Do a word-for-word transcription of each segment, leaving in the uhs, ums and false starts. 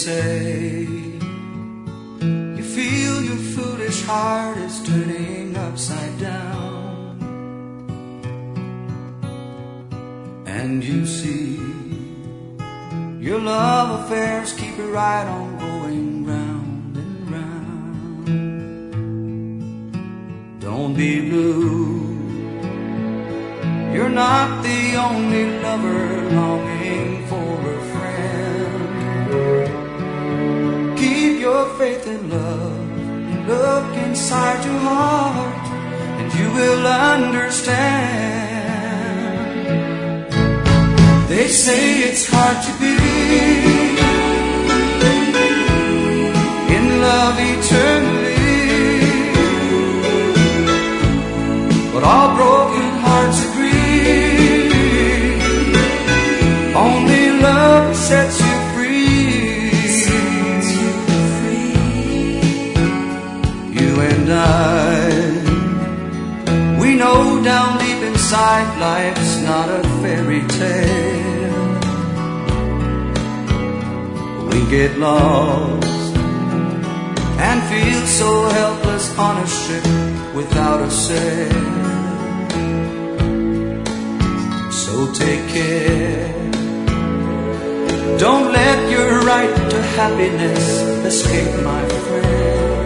say you feel your foolish heart is turning upside down, and you see your love affairs keep it right on going round and round. Don't be blue, you're not the only lover longing for a friend. Keep your faith in love, look inside your heart, and you will understand. They say it's hard to be in love eternally, but all broken hearts agree, only love sets you free. You and I, we know down deep inside life's not a fairy tale. We get lost and feel so helpless on a ship without a sail. So take care, don't let your right to happiness escape, my friend.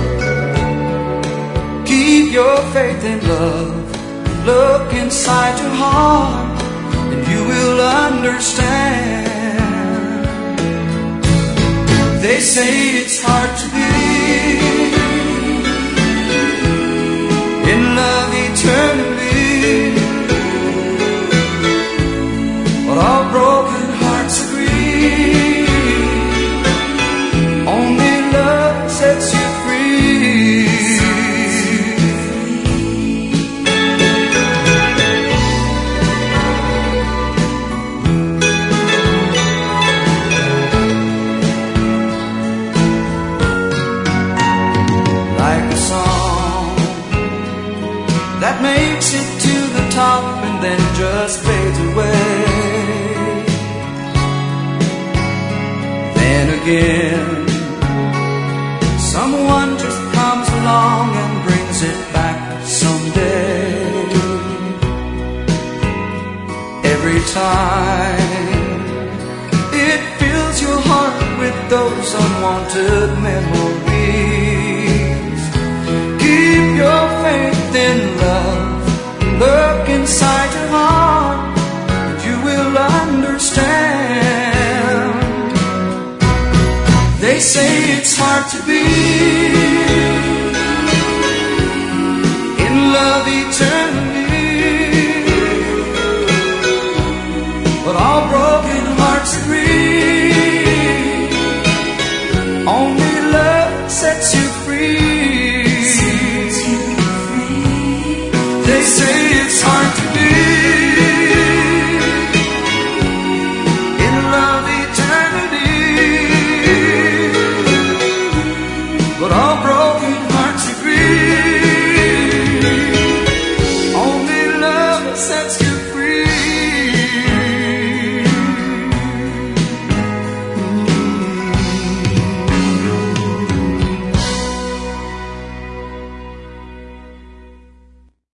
Keep your faith in love, look inside your heart, and you will understand. They say it's hard to be in love eternally, but all broken hearts agree, only love sets you free. Like a song that makes it to the top and then just fades away. Then again, someone just comes along and brings it back someday. Every time it fills your heart with those unwanted memories. Keep your faith in love, look inside your heart, and you will understand. They say it's hard to be in love eternally, but all broken hearts agree, only love sets you free. They say